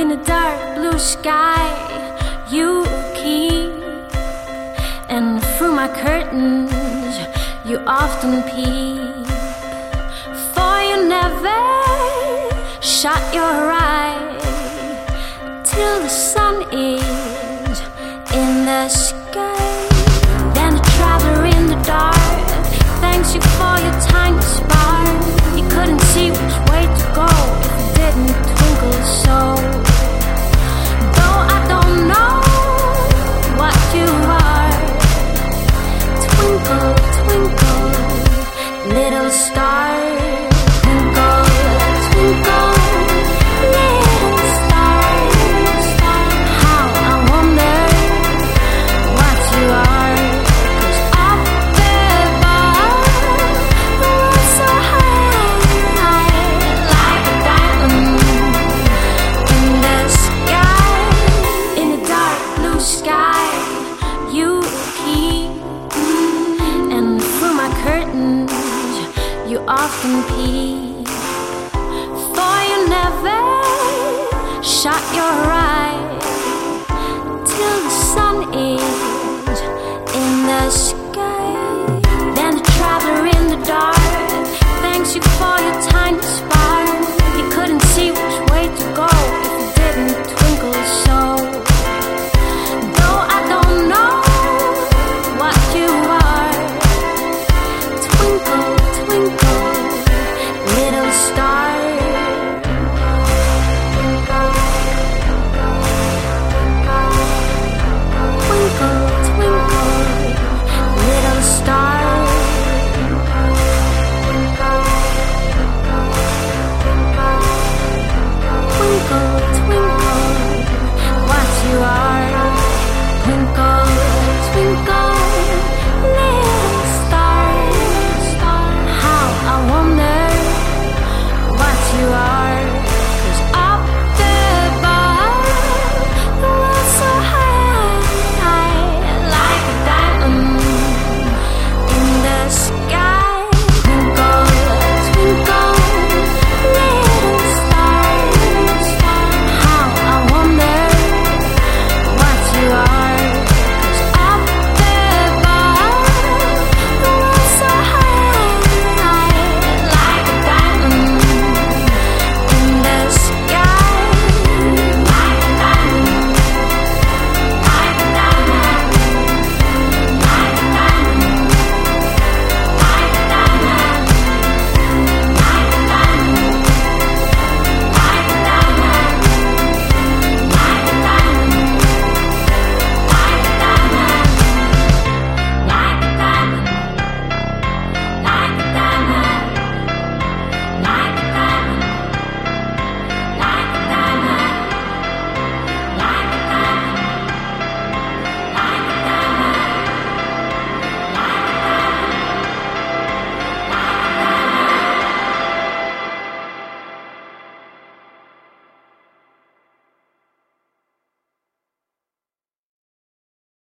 In the dark blue sky you keep, and through my curtains you often peep. For you never shut your eye till the sun is in the sky. Then the traveler in the dark thanks you for your tiny spark. He couldn't see which way to go if it didn't twinkle so. Though I don't know what you are, twinkle, twinkle, little star. Twinkle, twinkle, little star. How I wonder what you are. 'Cause up above, the world's so high, like a diamond in the sky. In the dark blue sky you keep, and through my curtains you often peep.